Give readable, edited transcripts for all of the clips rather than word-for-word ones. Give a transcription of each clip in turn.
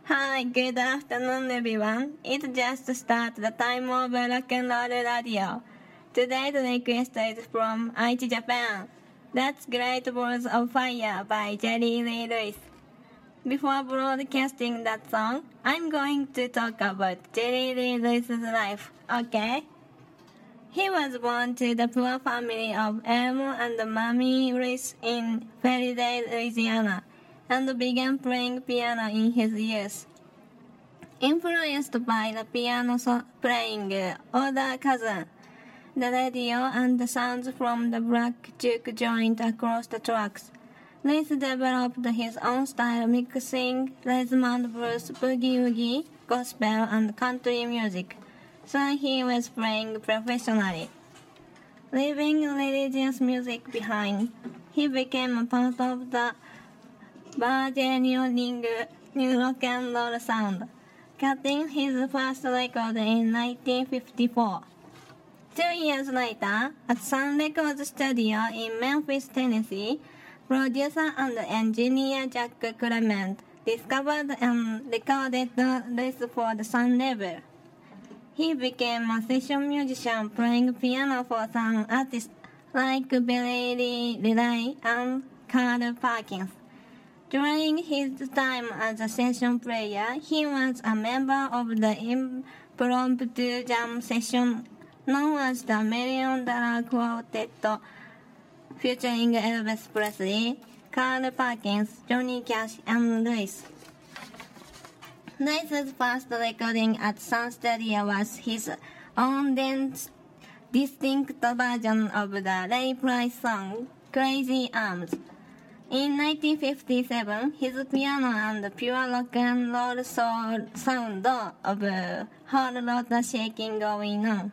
Hi, good afternoon everyone. It's just start the time of rock and roll radio. Today's request is from Aichi, Japan. That's Great Balls of Fire by Jerry Lee Lewis. Before broadcasting that song, I'm going to talk about Jerry Lee Lewis's life, okay? He was born to the poor family of Elmo and Mamie Lewis in Ferrydale, Louisiana, and began playing piano in his youth. Influenced by the piano playing older cousin, the radio and the sounds from the black juke joint across the tracks, Lewis developed his own style mixing rhythm and blues, boogie-woogie, gospel and country music. Soon he was playing professionally. Leaving religious music behind, he became a part of the burgeoning new rock and roll sound, cutting his first record in 1954. 2 years later, at Sun Records studio in Memphis, Tennessee, producer and engineer Jack Clement discovered and recorded Lewis for the Sun label. He became a session musician playing piano for some artists like Billy Lee Riley and Carl Perkins. During his time as a session player, he was a member of the impromptu jam session known as the $1 Million Quartet, featuring Elvis Presley, Carl Perkins, Johnny Cash, and Lewis. Lewis's first recording at Sun Studio was his own distinct version of the Ray Price song, Crazy Arms. In 1957, his piano and pure rock and roll sound of Whole Lotta Shaking Going On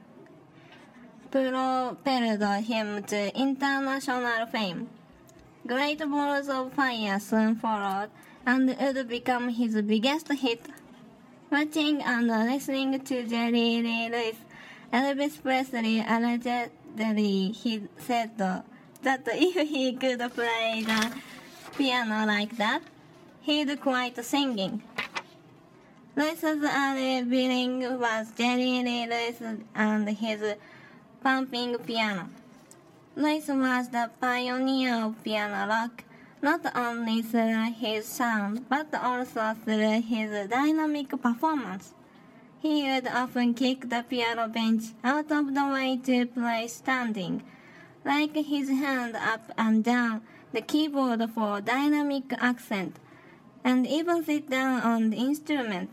propelled him to international fame. Great Balls of Fire soon followed and would become his biggest hit. Watching and listening to Jerry Lee Lewis, Elvis Presley allegedly he said that if he could play the piano like that, he'd quit singing. Lewis's early billing was Jerry Lee Lewis and his pumping piano. Lewis was the pioneer of piano rock, not only through his sound, but also through his dynamic performance. He would often kick the piano bench out of the way to play standing, like his hand up and down the keyboard for dynamic accent, and even sit down on the instrument.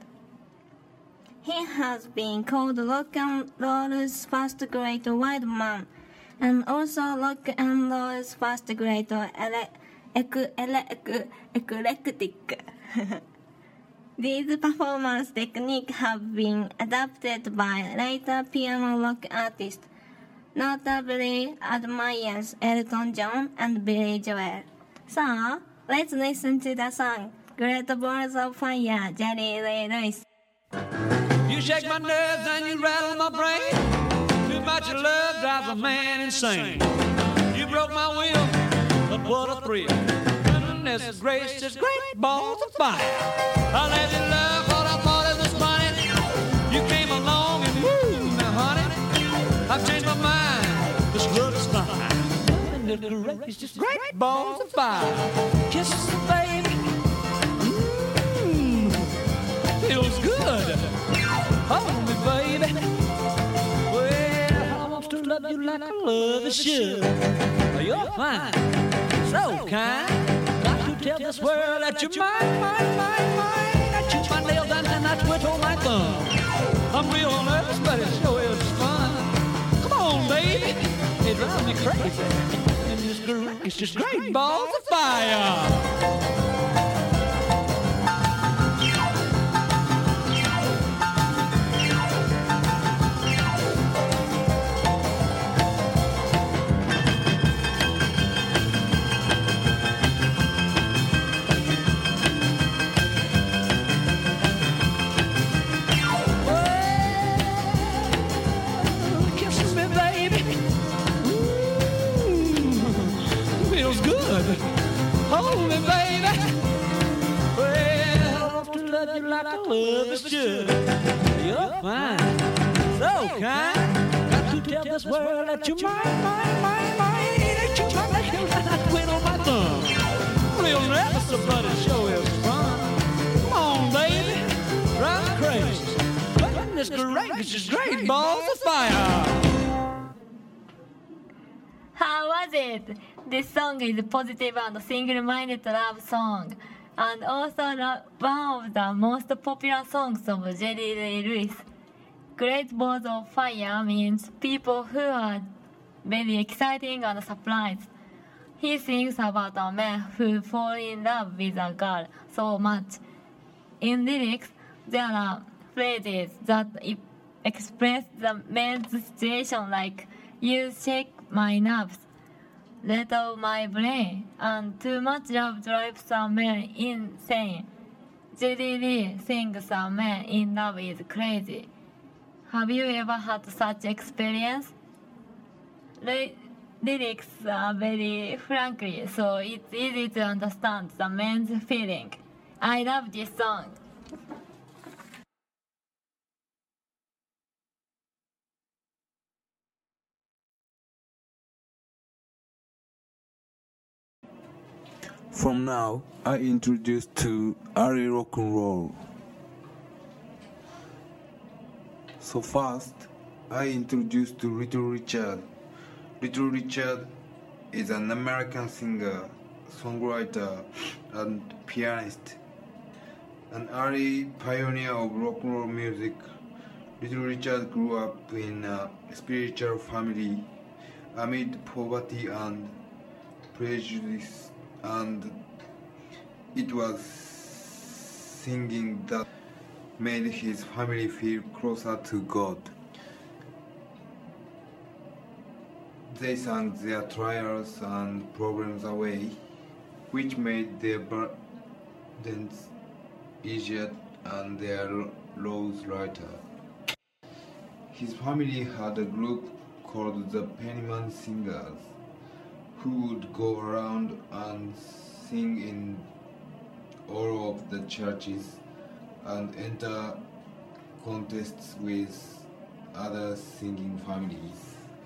He has been called rock and roll's first great wild man, and also rock and roll's first great eclectic. These performance techniques have been adapted by later piano rock artists, notably admires Elton John and Billy Joel. So, let's listen to the song Great Balls of Fire, Jerry Lee Lewis. You shake my nerves and you rattle my brain. Too much of love drives a man insane. You broke my will, but what a thrill. Goodness gracious, great balls of fire. I let you love what I thought it was funny. You came along and woo, now honey, I've changed my mind. This love is fine. Goodness gracious, great balls of fire. Kisses, baby. Feels good. Hold me, baby. Well, I want to love you like I love a should. You're fine, so kind. Got to tell this world that you're mine. I chew my nails and then I twiddle my thumb. I'm real nervous, but it sure is fun. Come on, baby. It drives me crazy. And it's just great balls of fire. Hold me, baby. Well, I want to love you like like a love should. You're fine, so kind. Got to tell this world that you're mine, that you're mine, that you're like a twin on my thumb. We'll never somebody show his fun. Come on, baby, drive me crazy. Goodness gracious, great balls of fire. How was it? This song is a positive and single-minded love song, and also one of the most popular songs of Jerry Lee Lewis. Great Balls of Fire means people who are very exciting and surprised. He sings about a man who falls in love with a girl so much. In lyrics, there are phrases that express the man's situation like, "You shake my nerves, rattle my brain," and "too much love drives a man insane." Jerry Lee thinks a man in love is crazy. Have you ever had such experience? Lyrics are very frankly, so it's easy to understand the man's feeling. I love this song. From now, I introduce to early rock and roll. So first, I introduce to Little Richard. Little Richard is an American singer, songwriter, and pianist. An early pioneer of rock and roll music, Little Richard grew up in a spiritual family amid poverty and prejudice, and it was singing that made his family feel closer to God. They sang their trials and problems away, which made their burdens easier and their loads lighter. His family had a group called the Pennyman Singers, who would go around and sing in all of the churches and enter contests with other singing families.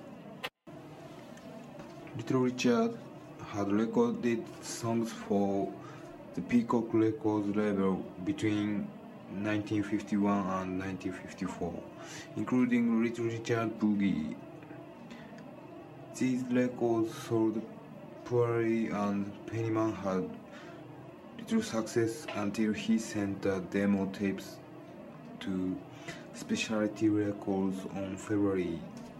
Little Richard had recorded songs for the Peacock Records label between 1951 and 1954, including Little Richard Boogie. These records sold poorly and Pennyman had little success until he sent the demo tapes to Specialty Records on February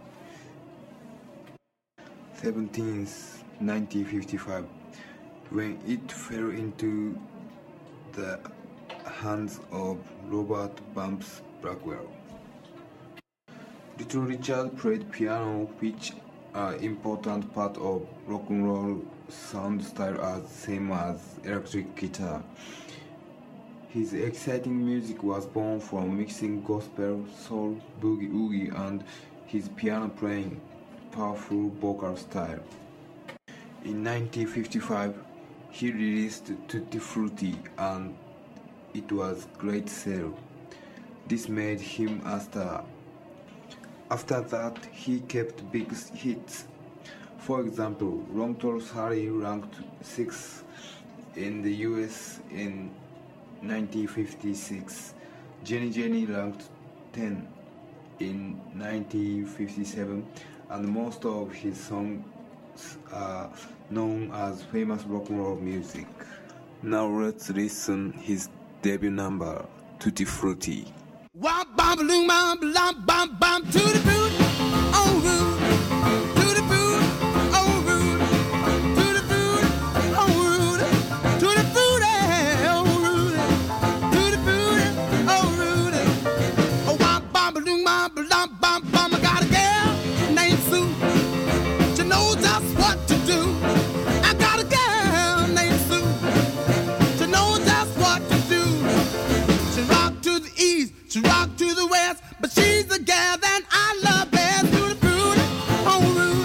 17th, 1955, when it fell into the hands of Robert Bumps Blackwell. Little Richard played piano, which an important part of rock and roll sound style as same as electric guitar. His exciting music was born from mixing gospel, soul, boogie-woogie, and his piano playing, powerful vocal style. In 1955, he released Tutti Frutti, and it was great sale. This made him a star. After that, he kept big hits. For example, Long Tall Sally ranked 6th in the US in 1956. Jenny Jenny ranked 10 in 1957, and most of his songs are known as famous rock and roll music. Now let's listen his debut number, Tutti Frutti. Wop bam balloon bam bam bam bam to the boot, oh rude, to the boot, oh rude, to the boot, oh rude, to the boot, oh rude, to the boot, oh rude. Oh wop bam balloon bam bam bam bam. I got a girl named Sue. She knows just what to do. I got a girl named Sue. She knows just what to do. She rock to the east. She rock to the west, but she's the gal that I love best. To the fruit, oh,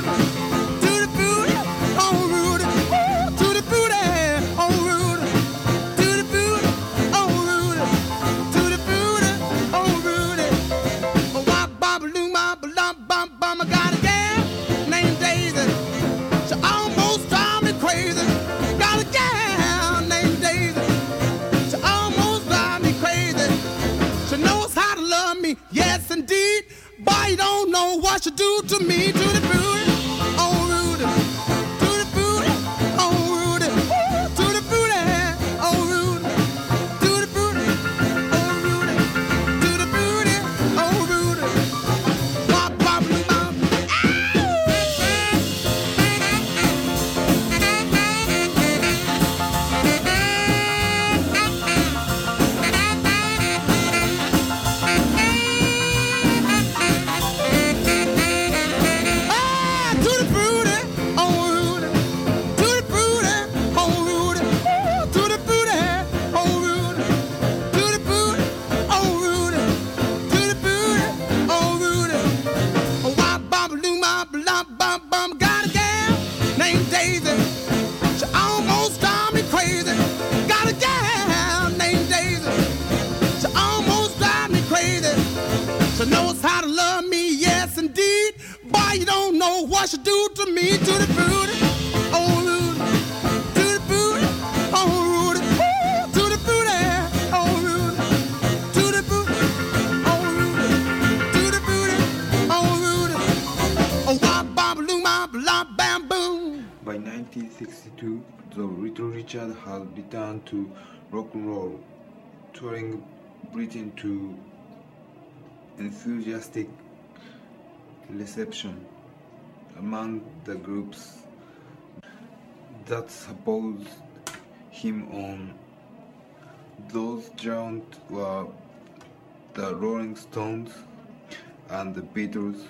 what you do to me, to the booty, oh Rudy, to the booty, oh Rudy, to the booty, oh Rudy, to the booty, oh Rudy, to the booty, oh Rudy. Bop, bop, bop. Got a gal named Daisy. She almost drives me crazy. Got a gal named Daisy. She almost drives me crazy. She knows how to love me, yes indeed. Boy, you don't know what she do to me, to the booty, oh Rudy, to the booty, oh Rudy, to the booty, oh Rudy, to the booty, oh Rudy, to the booty, oh Rudy. Oh, wop, bop, loom, bop, lop, bam, boom. By 1962, the Little Richard had returned to rock and roll, touring Britain to enthusiastic reception among the groups that supported him on. Those joined were the Rolling Stones and the Beatles,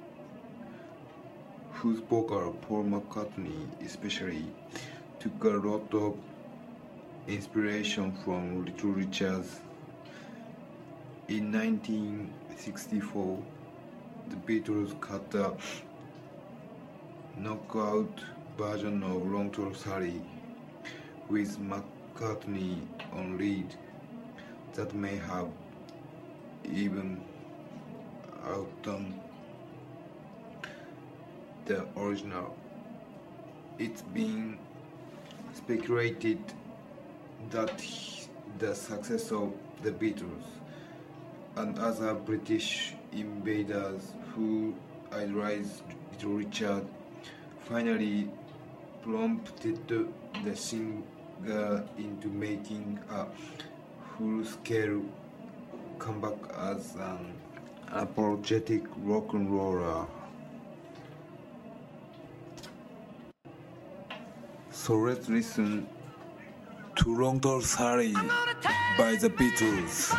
whose vocal Paul McCartney especially took a lot of inspiration from Little Richard's. In 1964, the Beatles cut a knockout version of Long Tall Sally with McCartney on lead that may have even outdone the original. It's been speculated that the success of the Beatles and other British invaders who idolized Little Richard finally prompted the singer into making a full-scale comeback as an apologetic rock and roller. So let's listen to Long Tall Sally by the Beatles.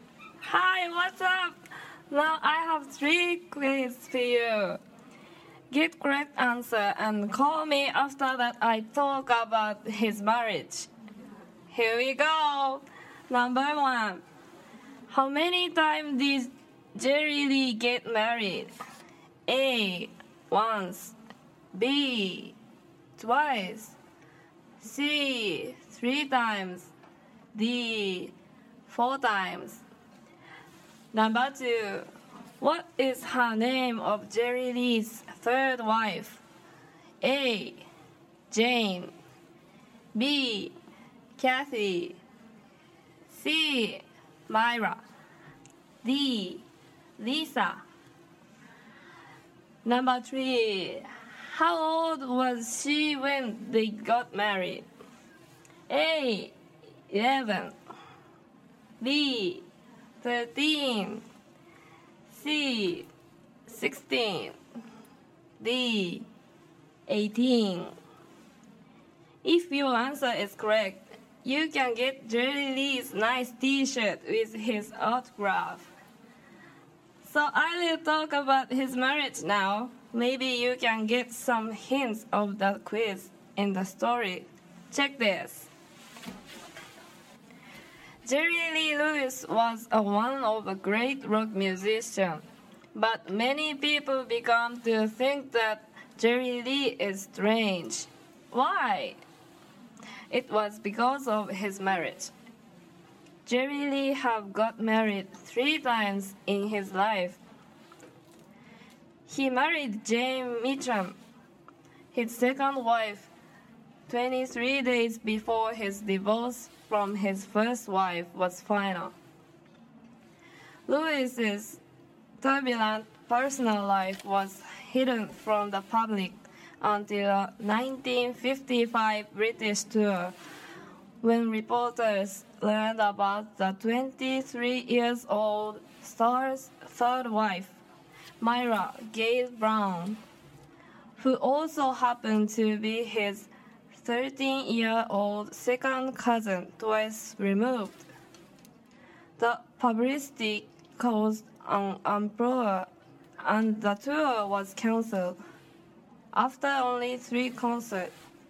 Now I have 3 questions for you. Get correct answer and call me after that I talk about his marriage. Here we go. Number 1. How many times did Jerry Lee get married? A. Once. B. Twice. C. 3 times. D. 4 times. Number 2. What is her name of Jerry Lee's third wife? A. Jane. B. Kathy. C. Myra. D. Lisa. Number 3. How old was she when they got married? A. 11. B. 13. C. 16. D. 18. If your answer is correct, you can get Jerry Lee's nice t-shirt with his autograph. So I will talk about his marriage now. Maybe you can get some hints of the quiz in the story. Check this. Jerry Lee Lewis was one of a great rock musician, but many people began to think that Jerry Lee is strange. Why? It was because of his marriage. Jerry Lee have got married 3 times in his life. He married Jane Mitchum, his second wife, 23 days before his divorce from his first wife was final. Lewis's turbulent personal life was hidden from the public until a 1955 British tour, when reporters learned about the 23-year-old star's third wife, Myra Gayle Brown, who also happened to be his 13-year-old second cousin twice removed. The publicity caused an uproar, and the tour was cancelled after only 3 concerts.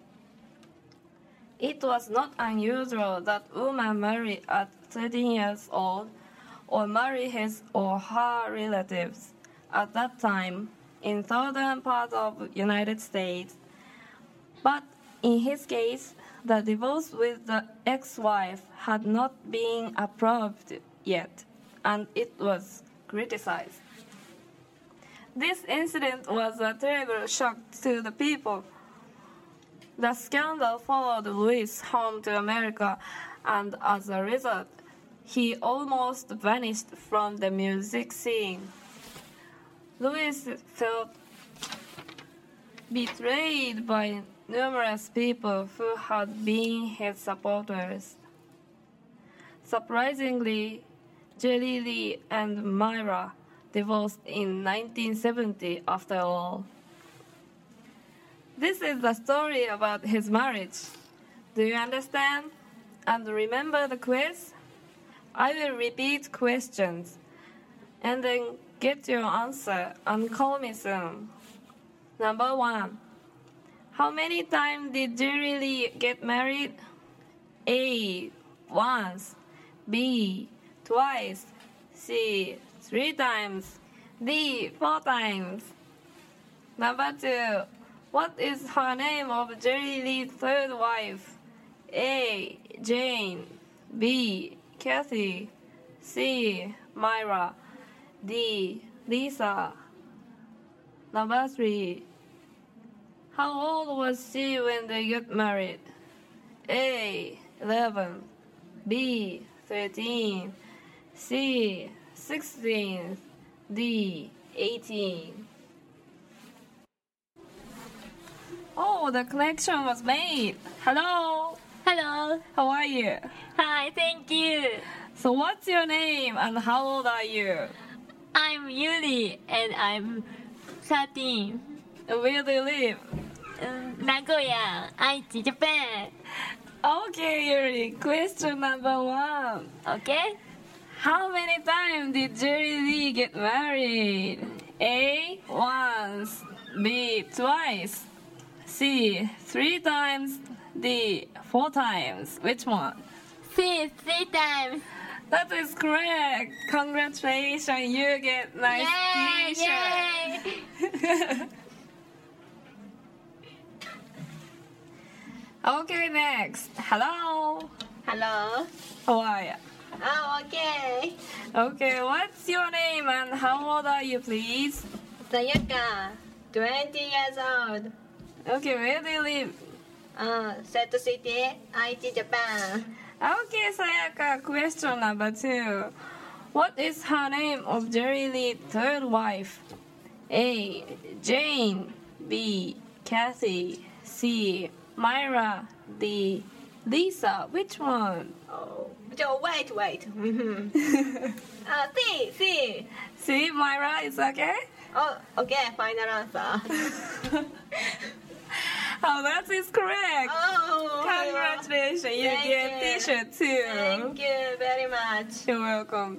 It was not unusual that women marry at 13 years old or marry his or her relatives at that time in southern part of the United States. But in his case, the divorce with the ex-wife had not been approved yet, and it was criticized. This incident was a terrible shock to the people. The scandal followed Lewis home to America, and as a result, he almost vanished from the music scene. Lewis felt betrayed by numerous people who had been his supporters. Surprisingly, Jerry Lee and Myra divorced in 1970 after all. This is the story about his marriage. Do you understand? And remember the quiz? I will repeat questions and then get your answer and call me soon. Number 1. How many times did Jerry Lee get married? A. Once. B. Twice. C. 3 times. D. 4 times. Number 2. What is her name of Jerry Lee's third wife? A. Jane. B. Kathy. C. Myra. D. Lisa. Number 3. How old was she when they got married? A. 11. B. 13. C. 16. D. 18. Oh, the connection was made. Hello. Hello. How are you? Hi, thank you. So what's your name and how old are you? I'm Yuri and I'm 13. Where do you live? Nagoya, Aichi, Japan. Okay, Yuri. Question number 1. Okay? How many times did Jerry Lee get married? A. Once. B. Twice. C. 3 times. D. 4 times. Which one? C, 3 times. That is correct. Congratulations, you get nice Yay! t-shirt. Okay, next. Hello. Hello. How are you? Oh, okay. Okay, what's your name and how old are you, please? Sayaka, 20 years old. Okay, where do you live? Seto City, Aichi, Japan. Okay, Sayaka, question number 2. What is her name of Jerry Lee's third wife? A. Jane. B. Kathy. C. Myra. D. Lisa. Which one? Oh, wait. C. C. Myra is okay? Oh, okay, final answer. Oh, that is correct. Oh, Congratulations, you Thank get you. t-shirt too. Thank you very much. You're welcome.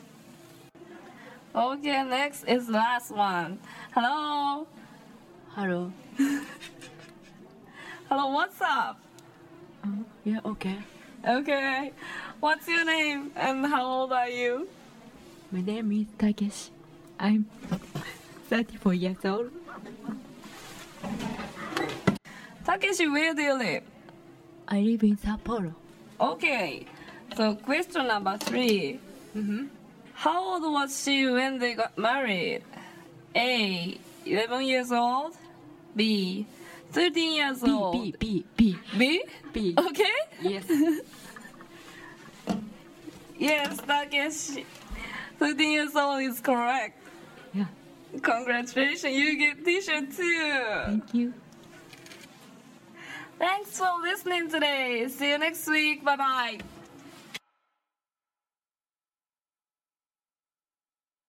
Okay, next is last one. Hello. Hello. Hello, what's up? Yeah, okay. Okay. What's your name and how old are you? My name is Takeshi. I'm 34 years old. Takeshi, where do you live? I live in Sapporo. Okay. So question number 3. How old was she when they got married? A. 11 years old. B. 13 years old. B. B? B. Okay. Yes. Yes, Takeshi. 13 years old is correct. Yeah. Congratulations, you get t-shirt too. Thank you. Thanks for listening today. See you next week. Bye-bye.